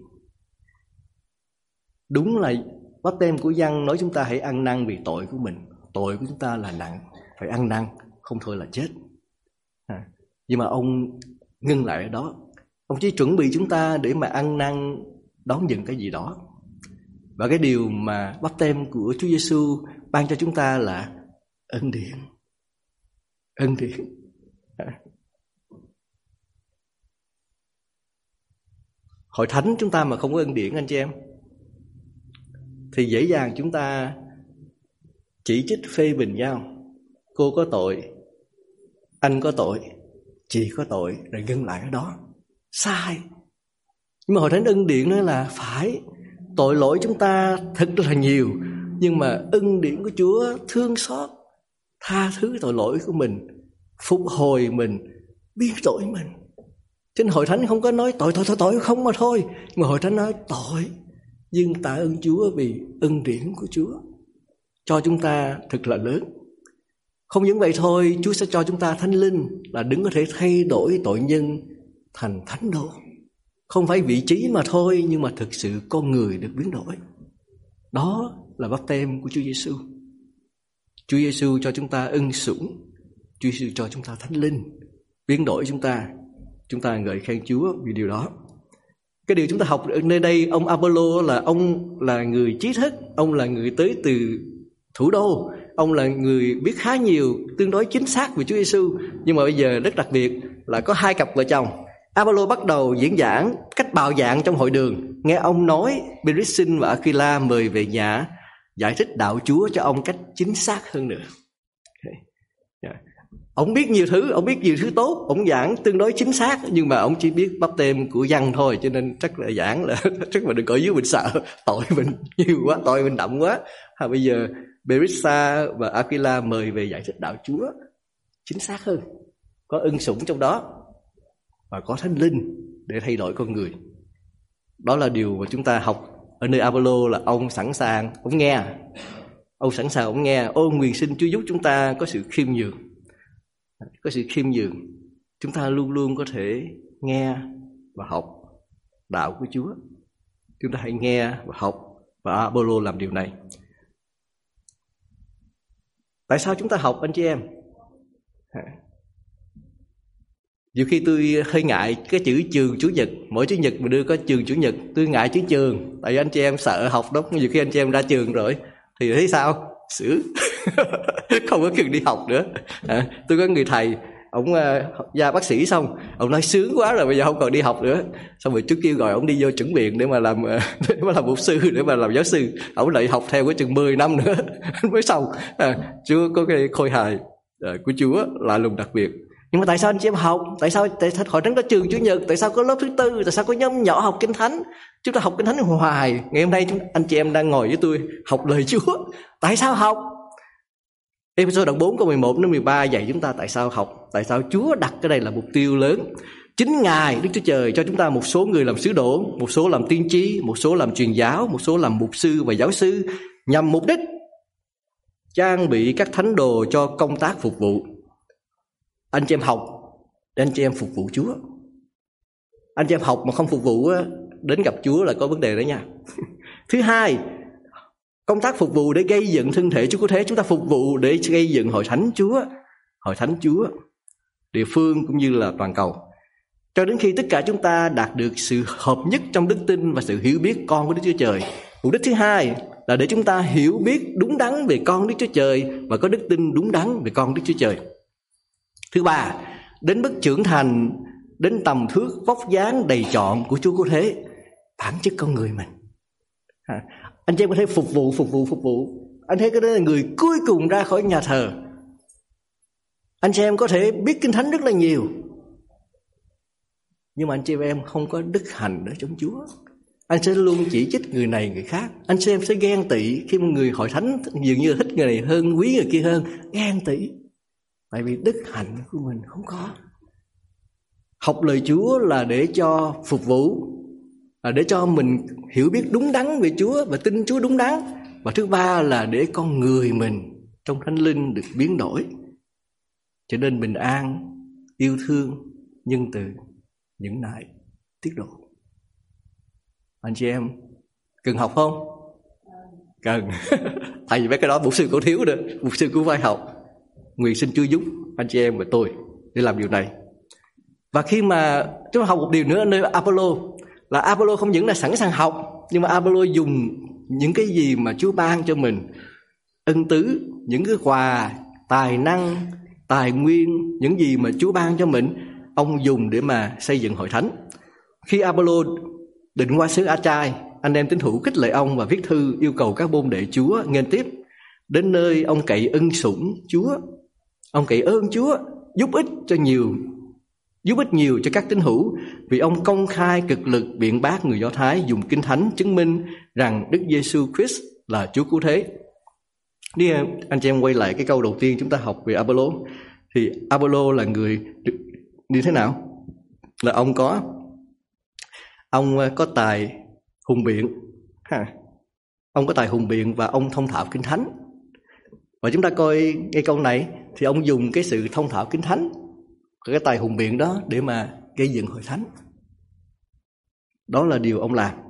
Đúng là báp têm của Giăng nói chúng ta hãy ăn năn vì tội của mình. Tội của chúng ta là nặng, phải ăn năn, không thôi là chết. À, nhưng mà ông ngưng lại ở đó. Ông chỉ chuẩn bị chúng ta để mà ăn năn đón nhận cái gì đó. Và cái điều mà báp têm của Chúa Giêsu ban cho chúng ta là ân điển. Ân điển. À. Hội thánh chúng ta mà không có ân điển anh chị em, thì dễ dàng chúng ta chỉ trích phê bình nhau. Cô có tội, anh có tội, chị có tội, rồi ngưng lại ở đó. Sai. Nhưng mà hội thánh ân điển nói là phải. Tội lỗi chúng ta thật là nhiều, nhưng mà ân điển của Chúa thương xót, tha thứ tội lỗi của mình, phục hồi mình, biến đổi mình. Trên hội thánh không có nói tội tội tội tội không mà thôi, mà hội thánh nói tội, nhưng tạ ơn Chúa vì ân điển của Chúa cho chúng ta thật là lớn. Không những vậy thôi, Chúa sẽ cho chúng ta thánh linh là đấng có thể thay đổi tội nhân thành thánh đồ. Không phải vị trí mà thôi, nhưng mà thực sự con người được biến đổi. Đó là báp têm của Chúa Giêsu. Chúa Giêsu cho chúng ta ân sủng, Chúa Giêsu cho chúng ta thánh linh biến đổi chúng ta. Chúng ta ngợi khen Chúa vì điều đó. Cái điều chúng ta học ở nơi đây, ông Apollo là ông là người trí thức, ông là người tới từ thủ đô, ông là người biết khá nhiều, tương đối chính xác về Chúa Giêsu. Nhưng mà bây giờ rất đặc biệt là có hai cặp vợ chồng. Apollo bắt đầu diễn giảng cách bạo dạn trong hội đường. Nghe ông nói, Priscilla và Aquila mời về nhà giải thích đạo Chúa cho ông cách chính xác hơn nữa. Okay. Yeah. Ông biết nhiều thứ, ông biết nhiều thứ tốt, ông giảng tương đối chính xác, nhưng mà ông chỉ biết báp têm của Giăng thôi, cho nên chắc là giảng là chắc là đừng có dưới mình sợ, tội mình nhiều quá, tội mình đậm quá. À, bây giờ Priscilla và Aquila mời về giải thích đạo Chúa chính xác hơn, có ân sủng trong đó và có thánh linh để thay đổi con người. Đó là điều mà chúng ta học ở nơi Apollo, là ông sẵn sàng, ông nghe, ông sẵn sàng, ông nghe. Ôi nguyện xin Chúa giúp chúng ta có sự khiêm nhường, có sự khiêm nhường. Chúng ta luôn luôn có thể nghe và học đạo của Chúa. Chúng ta hãy nghe và học, và Apollo làm điều này. Tại sao chúng ta học anh chị em? Nhiều khi tôi hơi ngại cái chữ trường chủ nhật. Mỗi chủ nhật mình đưa có trường chủ nhật. Tôi ngại chữ trường, tại vì anh chị em sợ học đó. Nhiều khi anh chị em ra trường rồi thì thấy sao? Xử không có cần đi học nữa. À, tôi có người thầy, ông uh, ra bác sĩ xong, ông nói sướng quá rồi, bây giờ không còn đi học nữa. Xong rồi trước kêu gọi ông đi vô chuẩn viện để mà làm uh, để mà làm mục sư, để mà làm giáo sư. Ông lại học theo cái chừng mười năm nữa mới xong. À, Chúa có cái khôi hài uh, của Chúa lạ lùng đặc biệt. Nhưng mà tại sao anh chị em học? Tại sao, tại sao hội thánh có trường chủ nhật? Tại sao có lớp thứ tư? Tại sao có nhóm nhỏ học kinh thánh? Chúng ta học kinh thánh hoài. Ngày hôm nay chúng, anh chị em đang ngồi với tôi học lời Chúa. Tại sao học? Ê-phê-sô đoạn bốn câu mười một đến mười ba dạy chúng ta tại sao học. Tại sao Chúa đặt cái này là mục tiêu lớn. Chính Ngài Đức Chúa Trời cho chúng ta một số người làm sứ đồ, một số làm tiên tri, một số làm truyền giáo, một số làm mục sư và giáo sư, nhằm mục đích trang bị các thánh đồ cho công tác phục vụ. Anh chị em học để anh chị em phục vụ Chúa. Anh chị em học mà không phục vụ đến gặp Chúa là có vấn đề đó nha. Thứ hai, công tác phục vụ để gây dựng thân thể Chúa Cứu Thế. Chúng ta phục vụ để gây dựng hội thánh Chúa, hội thánh Chúa địa phương cũng như là toàn cầu, cho đến khi tất cả chúng ta đạt được sự hợp nhất trong đức tin và sự hiểu biết con của Đức Chúa Trời. Mục đích thứ hai là để chúng ta hiểu biết đúng đắn về con Đức Chúa Trời và có đức tin đúng đắn về con Đức Chúa Trời. Thứ ba, đến mức trưởng thành, đến tầm thước vóc dáng đầy trọn của Chúa Cứu Thế, bản chất con người mình. À, anh chị em có thể phục vụ, phục vụ, phục vụ. Anh thấy cái đó là người cuối cùng ra khỏi nhà thờ. Anh chị em có thể biết kinh thánh rất là nhiều, nhưng mà anh chị em không có đức hành ở trong Chúa. Anh sẽ luôn chỉ trích người này người khác. Anh chị em sẽ ghen tị khi một người hội thánh dường như thích người này hơn, quý người kia hơn. Ghen tị, tại vì đức hạnh của mình không có. Học lời Chúa là để cho phục vụ, là để cho mình hiểu biết đúng đắn về Chúa và tin Chúa đúng đắn. Và thứ ba là để con người mình trong thánh linh được biến đổi, trở nên bình an, yêu thương, nhân từ, nhẫn nại, tiết độ. Anh chị em cần học không? Cần. Tại vì mấy cái đó mục sư cũng thiếu nữa, mục sư cũng phải học. Nguyện xin Chúa giúp anh chị em và tôi để làm điều này. Và khi mà chúng ta học một điều nữa nơi Apollo, là Apollo không những là sẵn sàng học, nhưng mà Apollo dùng những cái gì mà Chúa ban cho mình, ân tứ, những cái quà, tài năng, tài nguyên, những gì mà Chúa ban cho mình, ông dùng để mà xây dựng hội thánh. Khi Apollo định qua xứ Achai, anh em tín hữu khích lệ ông và viết thư yêu cầu các môn đệ Chúa nghênh tiếp. Đến nơi ông cậy ân sủng Chúa, ông cậy ơn Chúa giúp ích cho nhiều, giúp ích nhiều cho các tín hữu, vì ông công khai cực lực biện bác người Do Thái dùng Kinh Thánh chứng minh rằng Đức Giêsu Christ là Chúa cứu thế. Đi anh chị em quay lại cái câu đầu tiên chúng ta học về Apollo, thì Apollo là người như thế nào? Là ông có ông có tài hùng biện, ha. Ông có tài hùng biện và ông thông thạo Kinh Thánh. Và chúng ta coi ngay câu này thì ông dùng cái sự thông thạo Kinh Thánh, cái tài hùng biện đó để mà gây dựng hội thánh. Đó là điều ông làm.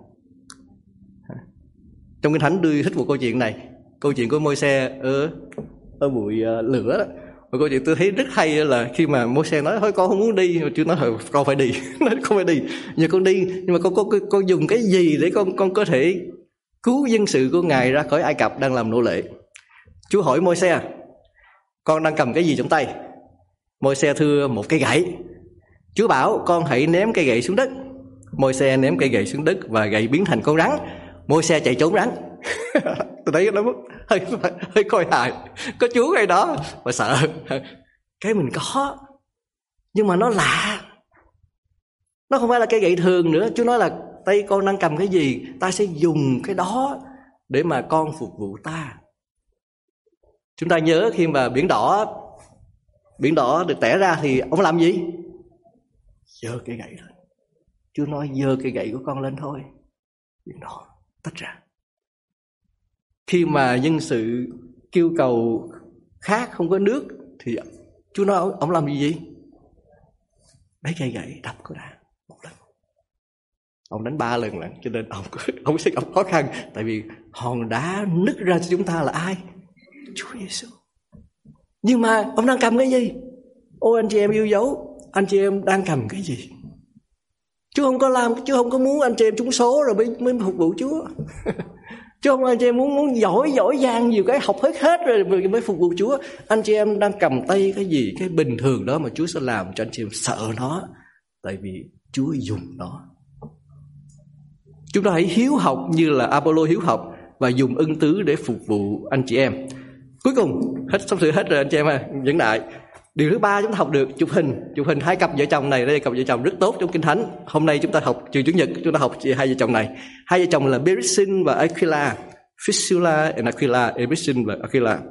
Trong Kinh Thánh tôi thích một câu chuyện này, câu chuyện của Môi-se ở ở bụi lửa đó. Và câu chuyện tôi thấy rất hay là khi mà Môi-se nói thôi con không muốn đi, mà Chúa nói thôi con phải đi, nói không phải đi, nhưng con đi, nhưng mà con con con dùng cái gì để con con có thể cứu dân sự của Ngài ra khỏi Ai Cập đang làm nô lệ? Chúa hỏi Môi-se, con đang cầm cái gì trong tay? Môi-se thưa một cái gậy. Chúa bảo con hãy ném cây gậy xuống đất. Môi-se ném cây gậy xuống đất và gậy biến thành con rắn. Môi-se chạy trốn rắn. Tôi thấy nó hơi hơi coi hài, có Chúa ngay đó mà sợ. Cái mình có, nhưng mà nó lạ, nó không phải là cây gậy thường nữa. Chúa nói là tay con đang cầm cái gì, ta sẽ dùng cái đó để mà con phục vụ ta. Chúng ta nhớ khi mà biển đỏ biển đỏ được tẻ ra thì ông làm gì? Giơ cây gậy lên. Chúa nói giơ cây gậy của con lên thôi, biển đỏ tách ra. Khi mà dân sự kêu cầu khát không có nước thì Chúa nói ông, ông làm gì vậy? Lấy cây gậy đập cô ra một lần. Ông đánh ba lần lận, cho nên ông ông sẽ gặp khó khăn, tại vì hòn đá nứt ra cho chúng ta là ai? Chúa Giêsu. Nhưng mà ông đang cầm cái gì? Ôi anh chị em yêu dấu, anh chị em đang cầm cái gì? Chúa không có làm, Chúa không có muốn anh chị em trúng số rồi mới, mới phục vụ Chúa. Chúa không anh chị em muốn muốn giỏi giỏi giang nhiều cái học hết hết rồi mới phục vụ Chúa. Anh chị em đang cầm tay cái gì, cái bình thường đó mà Chúa sẽ làm cho anh chị em sợ nó, tại vì Chúa dùng nó. Chúng ta hãy hiếu học như là Apollo hiếu học và dùng ân tứ để phục vụ anh chị em. Cuối cùng hết sắp sửa hết rồi anh chị em à, nhẫn nại. Điều thứ ba chúng ta học được chụp hình, chụp hình hai cặp vợ chồng này. Đây cặp vợ chồng rất tốt trong Kinh Thánh. Hôm nay chúng ta học trường Chủ nhật, chúng ta học hai vợ chồng này. Hai vợ chồng là Perissin và Aquila, Priscilla and Aquila, Perissin và Aquila.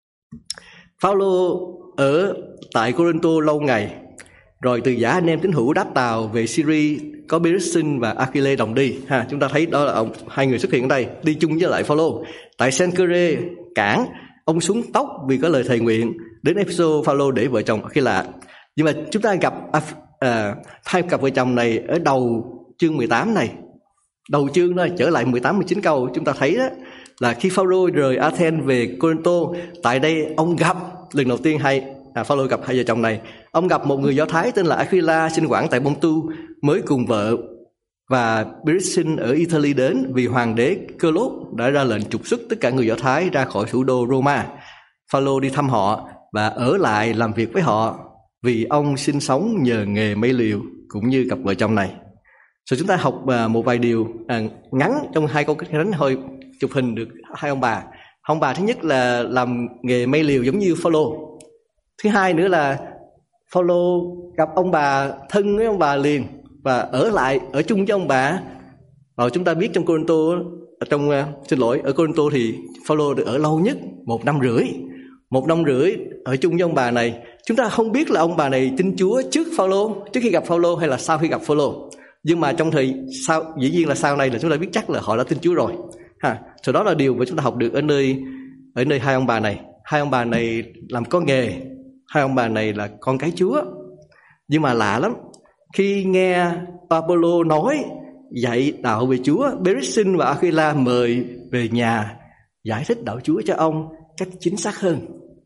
Phaolô ở tại Corinto lâu ngày, rồi từ giả anh em tín hữu đáp tàu về Syria, có Perissin và Aquila đồng đi. Ha, chúng ta thấy đó là ông, hai người xuất hiện ở đây, đi chung với lại Phaolô. Tại Cenchreae cảng, ông xuống tóc vì có lời thề nguyện. Đến Epheso, Phaolô để vợ chồng Aquila. Nhưng mà chúng ta gặp à, hai cặp vợ chồng này ở đầu chương mười tám này. Đầu chương đó trở lại mười tám mười chín câu, chúng ta thấy đó là khi Phaolô rời Athens về Corinto, tại đây ông gặp lần đầu tiên hai à, Phaolô gặp hai vợ chồng này. Ông gặp một người Do Thái tên là Aquila sinh quản tại Pontu, mới cùng vợ và Perissin ở Italy đến vì hoàng đế Cơ-lốt đã ra lệnh trục xuất tất cả người Do Thái ra khỏi thủ đô Roma. Phaolô đi thăm họ và ở lại làm việc với họ vì ông sinh sống nhờ nghề mây liều cũng như cặp vợ chồng này. Rồi chúng ta học một vài điều à, ngắn trong hai câu Kinh Thánh thôi, chụp hình được hai ông bà. Ông bà thứ nhất là làm nghề mây liều giống như Phaolô. Thứ hai nữa là Phaolô gặp ông bà thân với ông bà liền và ở lại ở chung với ông bà. Và chúng ta biết trong Corinto, trong xin lỗi ở Corinto thì Phaolô được ở lâu nhất một năm rưỡi. Một năm rưỡi ở chung với ông bà này. Chúng ta không biết là ông bà này tin Chúa trước Phaolô, trước khi gặp Phaolô hay là sau khi gặp Phaolô. Nhưng mà trong thời sau, dĩ nhiên là sau này là chúng ta biết chắc là họ đã tin Chúa rồi. Ha, so đó là điều mà chúng ta học được ở nơi ở nơi hai ông bà này. Hai ông bà này làm có nghề, hai ông bà này là con cái Chúa. Nhưng mà lạ lắm, khi nghe Apollo nói dạy đạo về Chúa. Peresin và Aquila mời về nhà giải thích đạo Chúa cho ông cách chính xác hơn.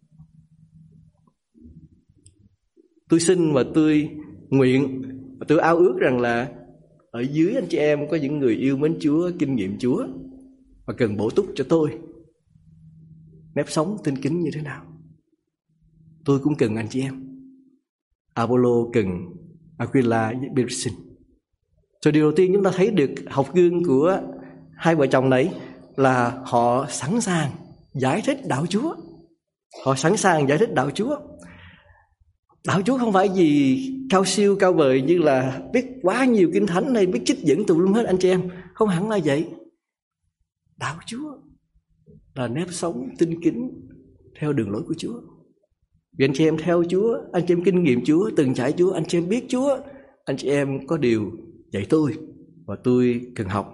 Tôi xin và tôi nguyện và tôi ao ước rằng là ở dưới anh chị em có những người yêu mến Chúa, kinh nghiệm Chúa và cần bổ túc cho tôi nếp sống tinh kính như thế nào. Tôi cũng cần anh chị em. Apollo cần Aquila với Peresin. Rồi điều đầu tiên chúng ta thấy được học gương của hai vợ chồng này là họ sẵn sàng giải thích đạo Chúa. Họ sẵn sàng giải thích đạo Chúa. Đạo Chúa không phải gì cao siêu cao vời như là biết quá nhiều kinh thánh hay biết trích dẫn tùm lum hết anh chị em. Không hẳn là vậy. Đạo Chúa là nếp sống tinh kính theo đường lối của Chúa. Vì anh chị em theo Chúa, anh chị em kinh nghiệm Chúa, từng trải Chúa, anh chị em biết Chúa, anh chị em có điều dạy tôi và tôi cần học.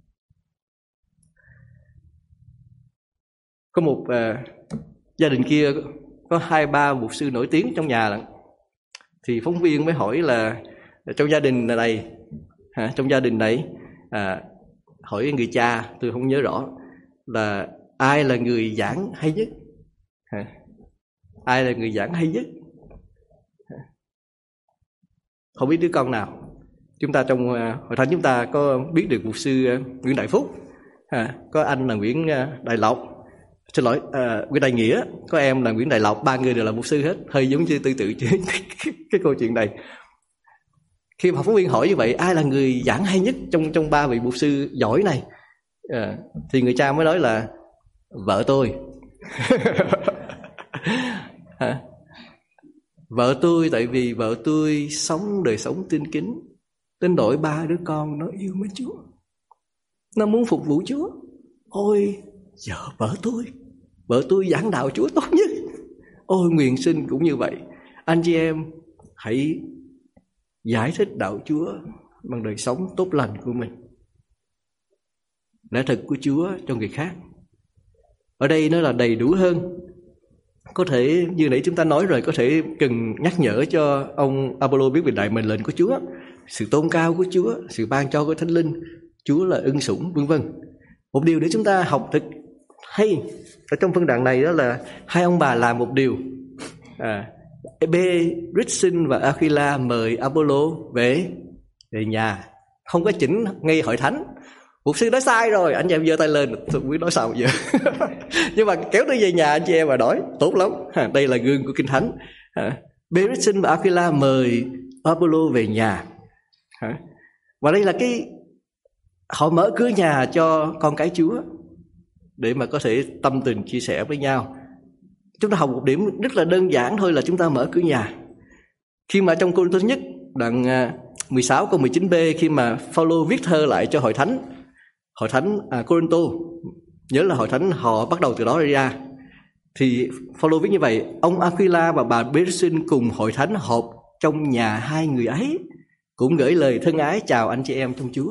Có một uh, gia đình kia có hai ba mục sư nổi tiếng trong nhà lận. Thì phóng viên mới hỏi là trong gia đình này, hả, trong gia đình này à, hỏi người cha, tôi không nhớ rõ là ai là người giảng hay nhất, hả? Ai là người giảng hay nhất? Không biết đứa con nào. Chúng ta trong hội thánh chúng ta có biết được mục sư Nguyễn Đại Phúc, à, có anh là Nguyễn Đại Lộc, xin lỗi à, Nguyễn Đại Nghĩa, có em là Nguyễn Đại Lộc, ba người đều là mục sư hết, hơi giống như tư tự chứ cái, cái câu chuyện này. Khi mà phóng viên hỏi như vậy, ai là người giảng hay nhất trong trong ba vị mục sư giỏi này, à, thì người cha mới nói là vợ tôi. à, vợ tôi, tại vì vợ tôi sống đời sống tinh kính, đến nỗi ba đứa con nó yêu mến Chúa, nó muốn phục vụ Chúa. Ôi vợ vợ tôi, vợ tôi giảng đạo Chúa tốt nhất. Ôi nguyện xin cũng như vậy. Anh chị em hãy giải thích đạo Chúa bằng đời sống tốt lành của mình, lẽ thật của Chúa cho người khác. Ở đây nó là đầy đủ hơn. Có thể như nãy chúng ta nói rồi, có thể cần nhắc nhở cho ông Apollo biết về đại mệnh lệnh của Chúa, sự tôn cao của Chúa, sự ban cho của Thánh Linh, Chúa là ân sủng, vân vân. Một điều để chúng ta học thật hay ở trong phân đoạn này đó là hai ông bà làm một điều. À, Peresin và Aquila mời Apollo về về nhà, không có chỉnh ngay hội thánh. Mục sư nói sai rồi, anh chị em giơ tay lên, tôi không biết nói sao bây giờ. Nhưng mà kéo tôi về nhà anh chị em mà nói, tốt lắm. À, đây là gương của Kinh Thánh. À, Peresin và Aquila mời Apollo về nhà. À, và đây là cái họ mở cửa nhà cho con cái Chúa để mà có thể tâm tình chia sẻ với nhau. Chúng ta học một điểm rất là đơn giản thôi là chúng ta mở cửa nhà. Khi mà trong Cô-rinh-tô thứ nhất đoạn mười sáu câu mười chín b, khi mà Phaolô viết thơ lại cho hội thánh, hội thánh à, Cô-rinh-tô, nhớ là hội thánh họ bắt đầu từ đó ra, thì Phaolô viết như vậy: ông Aquila và bà Peresin cùng hội thánh họp trong nhà hai người ấy, cũng gửi lời thân ái chào anh chị em trong Chúa.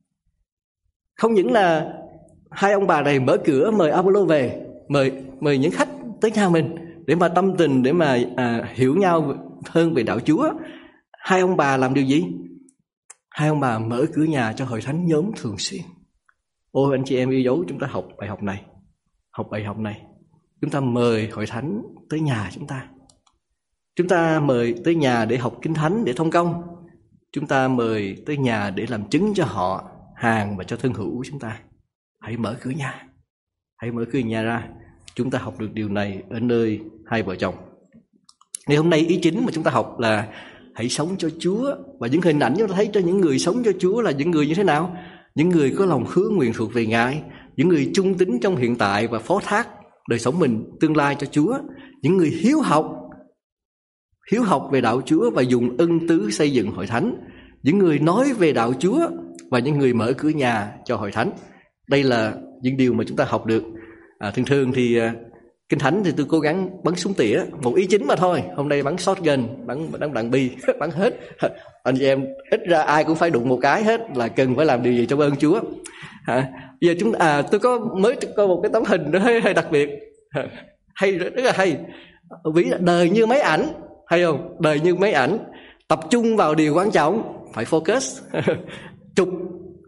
Không những là hai ông bà này mở cửa mời Apollo về, mời mời những khách tới nhà mình để mà tâm tình, để mà à, hiểu nhau hơn về đạo Chúa. Hai ông bà làm điều gì? Hai ông bà mở cửa nhà cho hội thánh nhóm thường xuyên. Ôi anh chị em yêu dấu, chúng ta học bài học này, học bài học này. Chúng ta mời hội thánh tới nhà chúng ta. Chúng ta mời tới nhà để học Kinh Thánh, để thông công. Chúng ta mời tới nhà để làm chứng cho họ hàng và cho thân hữu của chúng ta. Hãy mở cửa nhà. Hãy mở cửa nhà ra. Chúng ta học được điều này ở nơi hai vợ chồng. Ngày hôm nay ý chính mà chúng ta học là hãy sống cho Chúa. Và những hình ảnh chúng ta thấy cho những người sống cho Chúa là những người như thế nào? Những người có lòng hứa nguyện thuộc về Ngài, những người trung tín trong hiện tại và phó thác đời sống mình tương lai cho Chúa, những người hiếu học, hiếu học về đạo Chúa và dùng ân tứ xây dựng hội thánh, những người nói về đạo Chúa và những người mở cửa nhà cho hội thánh. Đây là những điều mà chúng ta học được. À, thường thường thì uh, Kinh Thánh thì tôi cố gắng bắn súng tỉa, một ý chính mà thôi. Hôm nay bắn shotgun, bắn bắn đạn bi, bắn hết. Anh chị em ít ra ai cũng phải đụng một cái hết, là cần phải làm điều gì trong ơn Chúa. À, giờ chúng à, tôi có mới có một cái tấm hình nó hơi, hơi đặc biệt, hay rất là hay. Ví đời như máy ảnh, hay không? Đời như máy ảnh, tập trung vào điều quan trọng, phải focus. Chụp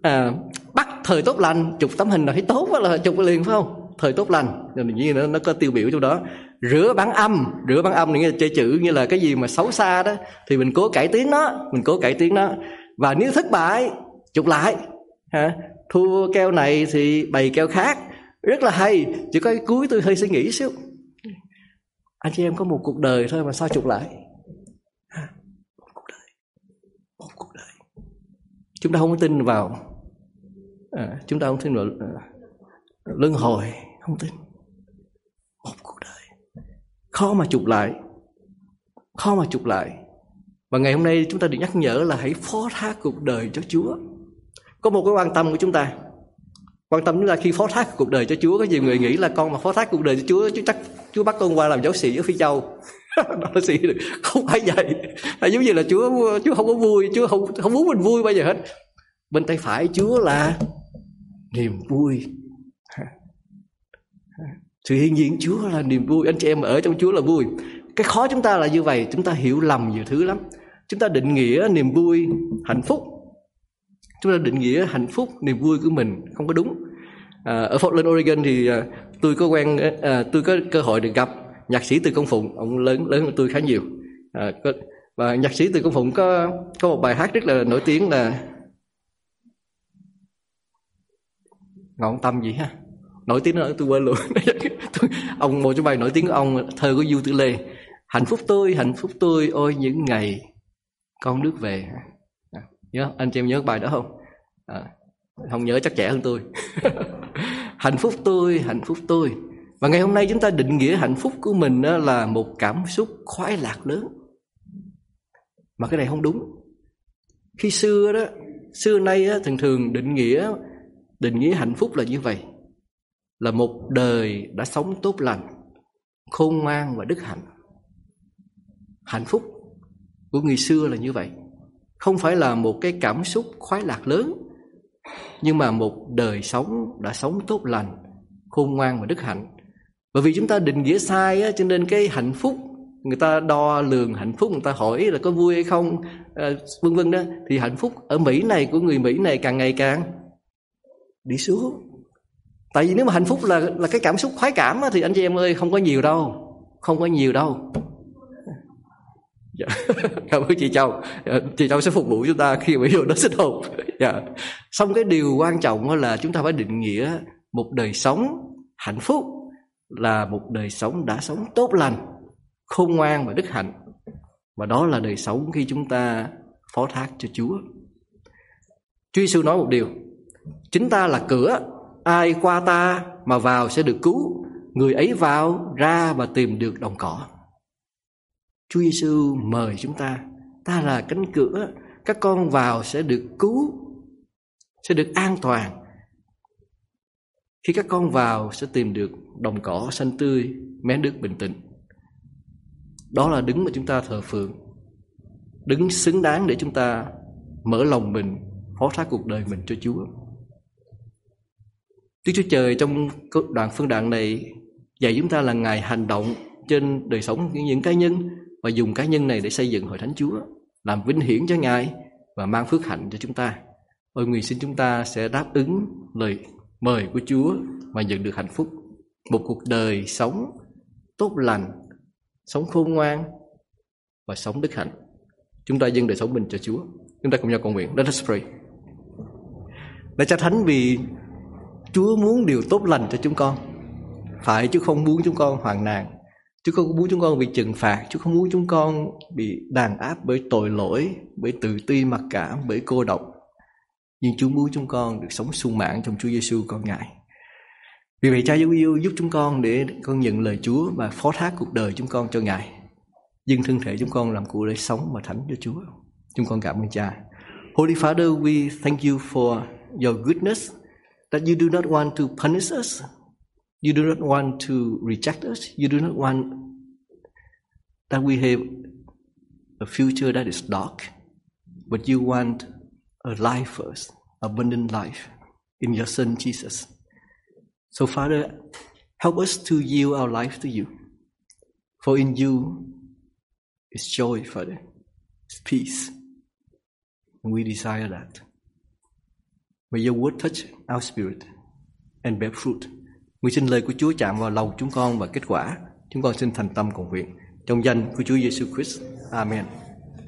à, bắt thời tốt lành, chụp tấm hình nào thấy tốt quá là chụp liền, phải không? Thời tốt lành, như nó, nó có tiêu biểu trong đó. Rửa bản âm, rửa bản âm nghĩa là chơi chữ, như là cái gì mà xấu xa đó thì mình cố cải tiến nó, mình cố cải tiến nó. Và nếu thất bại, chụp lại. Ha? Thua keo này thì bày keo khác, rất là hay. Chỉ có cái cuối tôi hơi suy nghĩ xíu. Anh chị em có một cuộc đời thôi mà sao chụp lại? Ha? Một cuộc đời, một cuộc đời. Chúng ta không có tin vào, à, chúng ta không tin vào à, luân hồi, không tin. Một cuộc đời khó mà chụp lại, khó mà chụp lại. Và ngày hôm nay chúng ta được nhắc nhở là hãy phó thác cuộc đời cho Chúa. Có một cái quan tâm của chúng ta, quan tâm là khi phó thác cuộc đời cho Chúa, có nhiều người nghĩ là con mà phó thác cuộc đời cho Chúa, chứ chắc Chúa bắt con qua làm giáo sĩ ở Phi Châu. Đó là gì? Không phải vậy. Là giống như là Chúa Chúa không có vui, Chúa không không muốn mình vui bao giờ hết. Bên tay phải Chúa là niềm vui. Sự hiện diện Chúa là niềm vui. Anh chị em ở trong Chúa là vui. Cái khó chúng ta là như vậy, chúng ta hiểu lầm nhiều thứ lắm. Chúng ta định nghĩa niềm vui, hạnh phúc. Chúng ta định nghĩa hạnh phúc, niềm vui của mình không có đúng. À, ở Portland, Oregon thì à, tôi có quen, à, tôi có cơ hội được gặp nhạc sĩ Từ Công Phụng, ông lớn lớn hơn tôi khá nhiều. À, có, và nhạc sĩ Từ Công Phụng có có một bài hát rất là nổi tiếng là Ngọn Tâm gì ha, nổi tiếng đó tôi quên luôn. Ông một trong bài nổi tiếng của ông, thơ của Du Tử Lê, hạnh phúc tôi, hạnh phúc tôi, ôi những ngày con nước về. À, nhớ anh chị em nhớ bài đó không? À, không nhớ chắc trẻ hơn tôi. Hạnh phúc tôi, hạnh phúc tôi. Và ngày hôm nay chúng ta định nghĩa hạnh phúc của mình là một cảm xúc khoái lạc lớn, mà cái này không đúng. Khi xưa đó, xưa nay á, thường thường định nghĩa định nghĩa hạnh phúc là như vậy, là một đời đã sống tốt lành, khôn ngoan và đức hạnh. Hạnh phúc của người xưa là như vậy, không phải là một cái cảm xúc khoái lạc lớn, nhưng mà một đời sống đã sống tốt lành, khôn ngoan và đức hạnh. Bởi vì chúng ta định nghĩa sai á, cho nên cái hạnh phúc, người ta đo lường hạnh phúc, người ta hỏi là có vui hay không, à, vân vân đó, thì hạnh phúc ở Mỹ này của người Mỹ này càng ngày càng đi xuống. Tại vì nếu mà hạnh phúc là là cái cảm xúc khoái cảm á, thì anh chị em ơi không có nhiều đâu, không có nhiều đâu. Dạ. Cảm ơn chị Châu. Chị Châu sẽ phục vụ chúng ta khi mà vô đó sinh hồn. Dạ. Xong cái điều quan trọng là chúng ta phải định nghĩa một đời sống hạnh phúc là một đời sống đã sống tốt lành, khôn ngoan và đức hạnh. Và đó là đời sống khi chúng ta phó thác cho Chúa. Chúa Giêsu nói một điều: chính ta là cửa, ai qua ta mà vào sẽ được cứu, người ấy vào ra và tìm được đồng cỏ. Chúa Giêsu mời chúng ta, ta là cánh cửa, các con vào sẽ được cứu, sẽ được an toàn. Khi các con vào sẽ tìm được đồng cỏ xanh tươi, mé nước bình tĩnh. Đó là đứng mà chúng ta thờ phượng, đứng xứng đáng để chúng ta mở lòng mình, phó thác cuộc đời mình cho Chúa. Đức Chúa Trời trong đoạn phân đoạn này dạy chúng ta là Ngài hành động trên đời sống của những cá nhân và dùng cá nhân này để xây dựng hội thánh Chúa, làm vinh hiển cho Ngài và mang phước hạnh cho chúng ta. Ôi nguyện xin chúng ta sẽ đáp ứng lời mời của Chúa mà nhận được hạnh phúc, một cuộc đời sống tốt lành, sống khôn ngoan và sống đức hạnh. Chúng ta dâng đời sống mình cho Chúa. Chúng ta cùng nhau cầu nguyện. Let us pray. Lạy Cha Thánh, vì Chúa muốn điều tốt lành cho chúng con, phải, Chúa không muốn chúng con hoạn nạn, Chúa không muốn chúng con bị trừng phạt, Chúa không muốn chúng con bị đàn áp bởi tội lỗi, bởi tự ti mặc cảm, bởi cô độc. Nhưng Chúa muốn chúng con được sống sung mãn trong Chúa Giêsu con Ngài. Vì vậy Cha dấu yêu giúp chúng con để con nhận lời Chúa và phó thác cuộc đời chúng con cho Ngài. Dâng thân thể chúng con làm của lễ sống và thánh cho Chúa. Chúng con cảm ơn Cha. Holy Father, we thank you for your goodness, that you do not want to punish us. You do not want to reject us. You do not want that we have a future that is dark, but you want a life for us, abundant life in your Son Jesus. So Father, help us to yield our life to you. For in you is joy, Father, is peace. And we desire that. May your word touch our spirit and bear fruit. Nguyện xin lời của Chúa chạm vào lòng chúng con và kết quả. Chúng con xin thành tâm cầu nguyện trong danh của Chúa Giêsu Christ. Amen.